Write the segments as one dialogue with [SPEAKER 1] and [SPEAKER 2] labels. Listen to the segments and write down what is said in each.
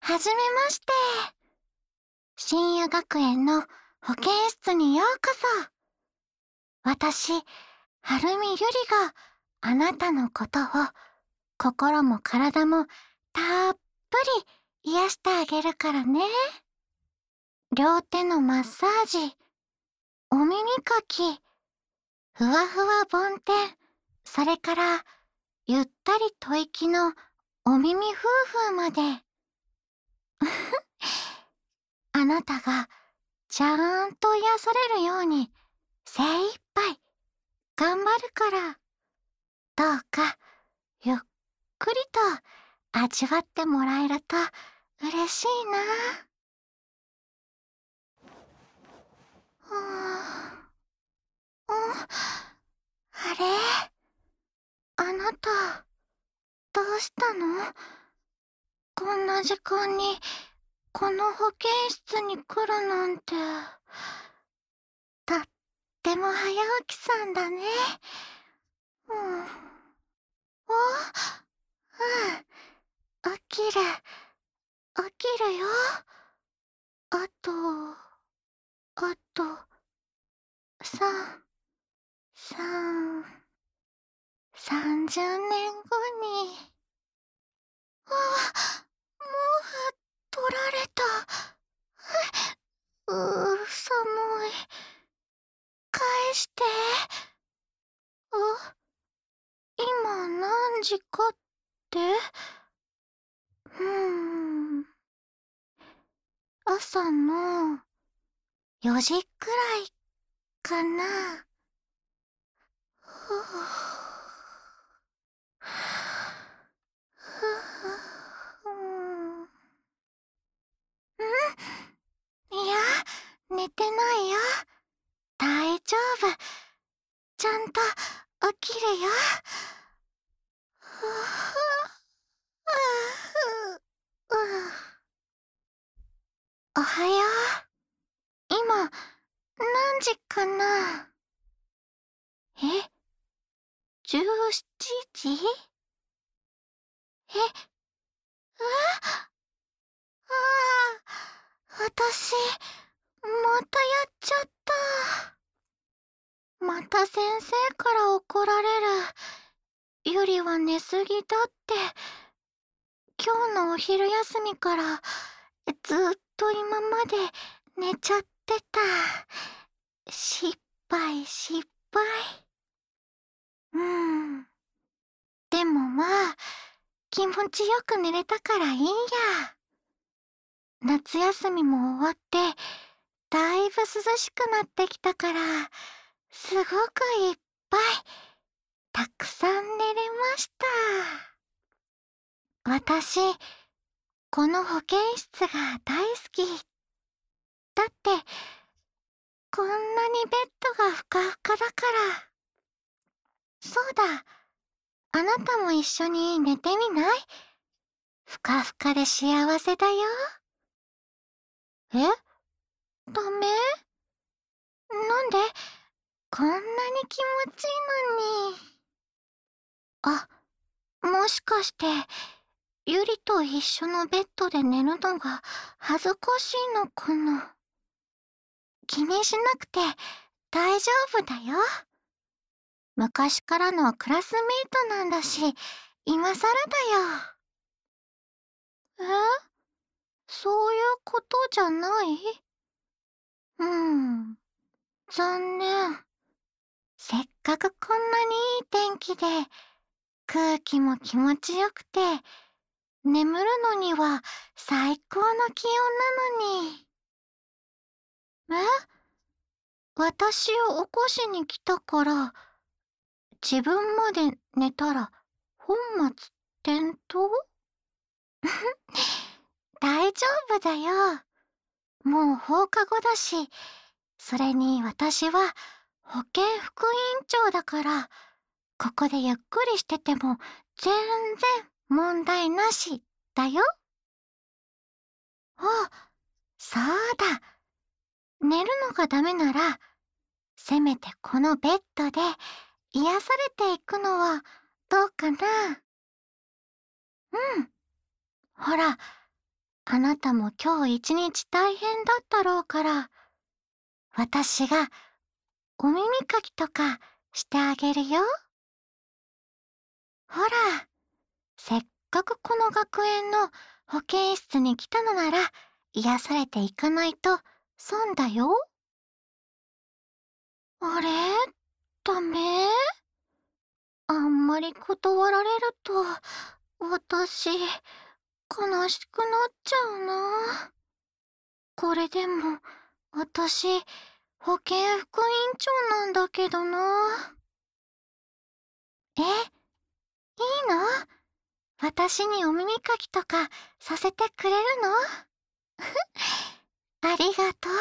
[SPEAKER 1] はじめまして。深夜学園の保健室にようこそ。私、はるみゆりがあなたのことを心も体もたっぷり癒してあげるからね。両手のマッサージ、お耳かき、ふわふわ梵天、それからゆったり吐息のお耳ふうふうまで。あなたがちゃーんと癒されるように精一杯頑張るから、どうかゆっくりと味わってもらえると嬉しいな。あれ、あなた、どうしたの？こんな時間にこの保健室に来るなんて。とっても早起きさんだね。お、起きる、起きるよ。あと、さ、30年後に。毛布取られた。寒い。返して。今何時かって？朝の4時くらいかな。いや、寝てないよ。大丈夫。ちゃんと起きるよ。おはよう。今、何時かな？え？ 17 時？私、またやっちゃった。また先生から怒られる。ゆりは寝すぎだって。今日のお昼休みからずっと今まで寝ちゃってた。失敗。でもまあ、気持ちよく寝れたからいいや。夏休みも終わって、だいぶ涼しくなってきたから、すごくいっぱい、たくさん寝れました。私、この保健室が大好き。だって、こんなにベッドがふかふかだから。そうだ、あなたも一緒に寝てみない？ふかふかで幸せだよ。え？ダメ？なんで？こんなに気持ちいいのに。あ、もしかして、ゆりと一緒のベッドで寝るのが恥ずかしいのかな。気にしなくて大丈夫だよ。昔からのクラスメイトなんだし、今更だよ。そういうことじゃない？残念。せっかくこんなにいい天気で、空気も気持ちよくて、眠るのには最高の気温なのに。私を起こしに来たから、自分まで寝たら本末転倒？大丈夫だよ。もう放課後だし、それに私は保健副委員長だから、ここでゆっくりしてても全然問題なしだよ。そうだ。寝るのがダメなら、せめてこのベッドで癒されていくのはどうかな？ほら、 あなたも今日一日大変だったろうから、私がお耳かきとかしてあげるよ。ほら、せっかくこの学園の保健室に来たのなら、癒されていかないと損だよ。あれ？ダメ？あんまり断られると、私、悲しくなっちゃうな。これでも、私、保健副委員長なんだけどな。え、いいの？私にお耳かきとかさせてくれるの？ありがとう。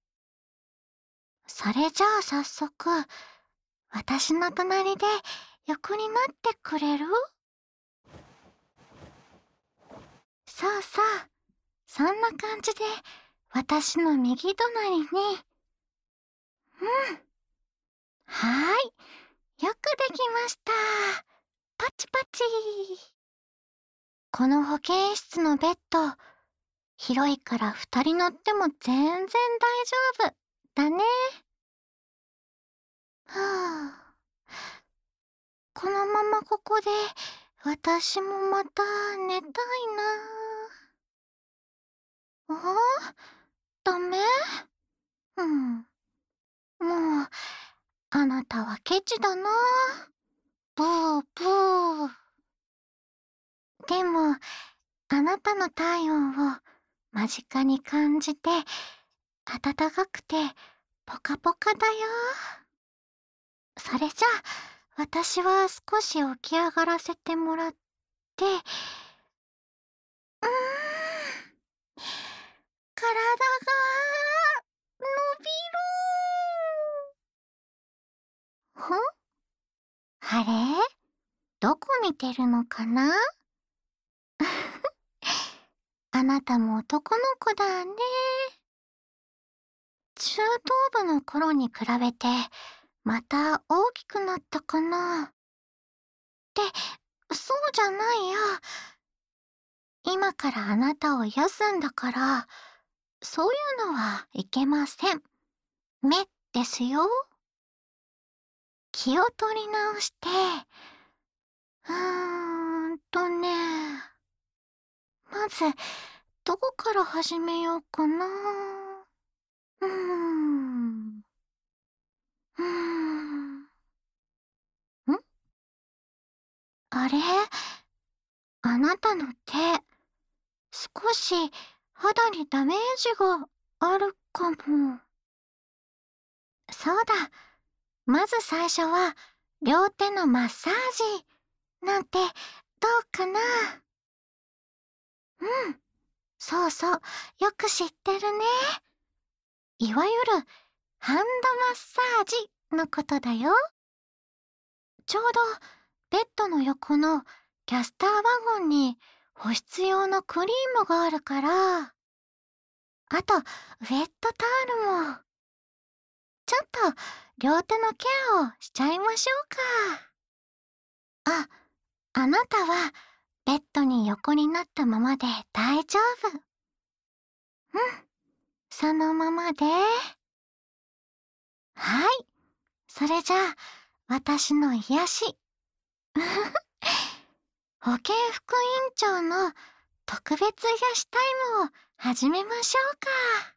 [SPEAKER 1] それじゃあ早速、私の隣で横になってくれる？そうそう。そんな感じで、私の右隣に。うん。はーい。よくできました。パチパチ。この保健室のベッド、広いから二人乗っても全然大丈夫だね。はあ。このままここで、私もまた寝たいな。あ？ダメ？うん。もう、あなたはケチだな。ブーブー。でも、あなたの体温を間近に感じて、暖かくてポカポカだよ。それじゃあ、私は少し起き上がらせてもらって、体が伸びる。あれ？どこ見てるのかな？あなたも男の子だね。中等部の頃に比べて、また大きくなったかな？って、そうじゃないよ。今からあなたを癒すんだから、そういうのはいけません。目ですよ。気を取り直して、ね、まず、どこから始めようかな。うーん、うーん、あれ？あなたの手、少し肌にダメージがあるかも。そうだ。まず最初は、両手のマッサージ、なんて、どうかな？うん。そうそう。よく知ってるね。いわゆる、ハンドマッサージのことだよ。ちょうど、ベッドの横のキャスターワゴンに保湿用のクリームがあるから、あと、ウェットタオルも。ちょっと、両手のケアをしちゃいましょうか。あなたは、ベッドに横になったままで大丈夫。うん、そのままで。はい。それじゃあ、私の癒し。保健副委員長の特別癒しタイムを始めましょうか。